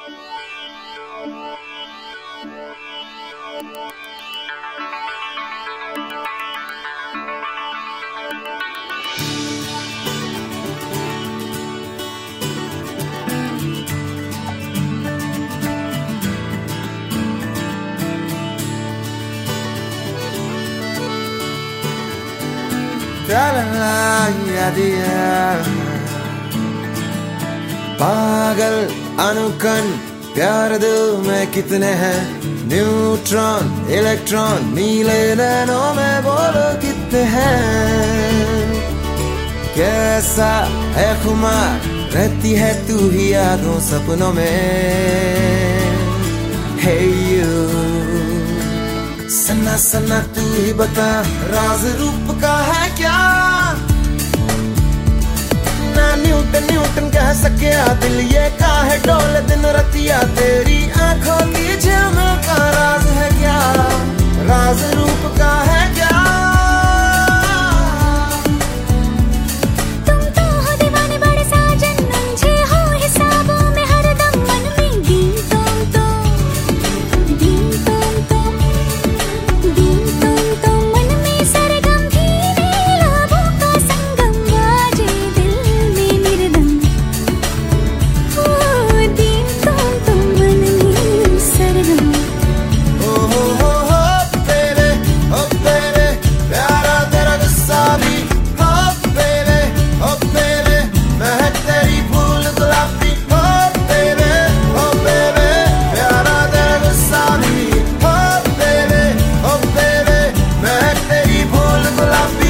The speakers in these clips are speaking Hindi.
पागल अनुकन प्यार दिल में कितने हैं, न्यूट्रॉन इलेक्ट्रॉन नीले नैनों में बोलो कितने हैं। कैसा है खुमार रहती है तू ही यादों सपनों में। Hey you, सन्ना सन्ना तू ही बता राज रूप का है क्या। ना न्यूटन न्यूटन कह सके दिल ये काहे डोले दिन रतिया, तेरी आंखों की झिलमिल का राज है क्या, राज रूप का है क्या। तुम तो हो दीवाने बड़े साजन, उलझे हो हिसाबों में हरदम मन में। दिन तुम तो मन में सरगम धीरे लाबों का संगम, बाजे दिल में निरदम। ओ दिन तुम मन में सरगम। ओ तेरे प्यारा तेरा गुस्सा भी। ओ तेरे महक तेरी फूल गुलाबी। ओ तेरे प्यारा तेरा गुस्सा भी। ओ तेरे महक तेरी फूल गुलाबी।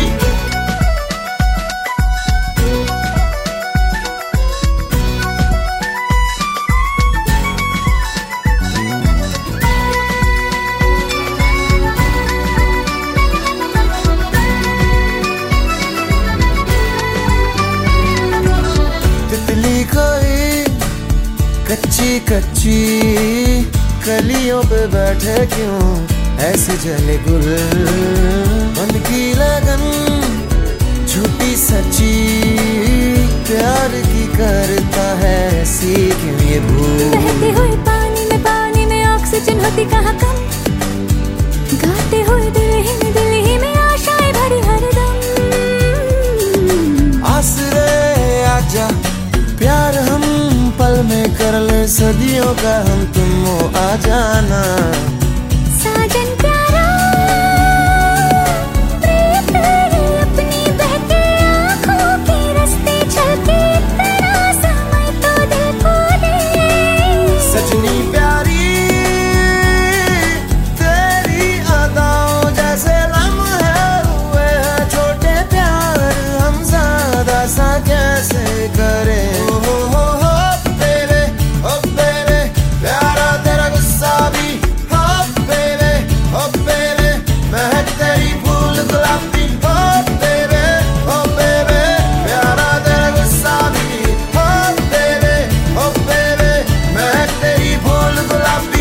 तितली कोई कच्ची कच्ची कलियों पे बैठे क्यों ऐसे जले गुल। मन की लगन झूठी सच्ची प्यार की करता है ऐसी क्यों ये भूल। बहते हुए पानी में ऑक्सीजन होती कहाँ कम। गाते हुए दिल ही में आशाएं भरी हरदम। आसरे आजा प्यार हम पल में कर ले, सदियों का हम तुम हो आ जाना। साजन प्यारा प्रिय तेरे अपनी बहती आँखों के रास्ते चलते, तेरा समय तो दिल को दे। सजनी प्यारी तेरी अदाओं जैसे लम्हे हुए हैं छोटे प्यार, हम ज्यादा सा कैसे करें। तेरे प्यारा तेरा गुस्सा भी। तेरे महक तेरी फूल गुलाबी। तेरे प्यारा तेरा गुस्सा भी। तेरे महक तेरी फूल गुलाबी।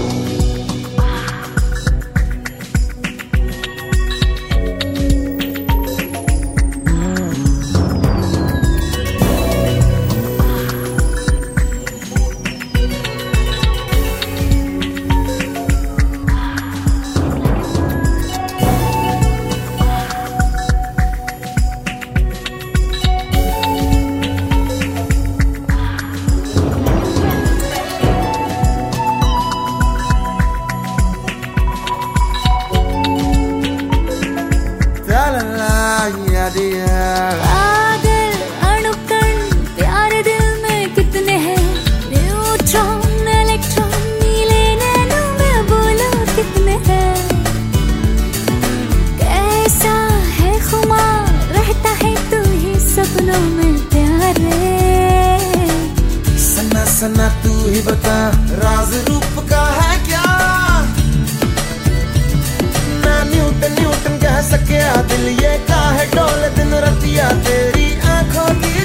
पागल अणुकण प्यार दिल में कितने हैं, न्यूट्रॉन इलेक्ट्रॉन नीले नैनों में बोलो कितने हैं। कैसा है खुमार रहता है तू ही सपनों में प्यारे। सन्ना सन्ना तू ही बता राज रूप का है क्या। ना न्यूटन न्यूटन कह सके दिल ये काहे डोले दिन रतिया, तेरी आंखों की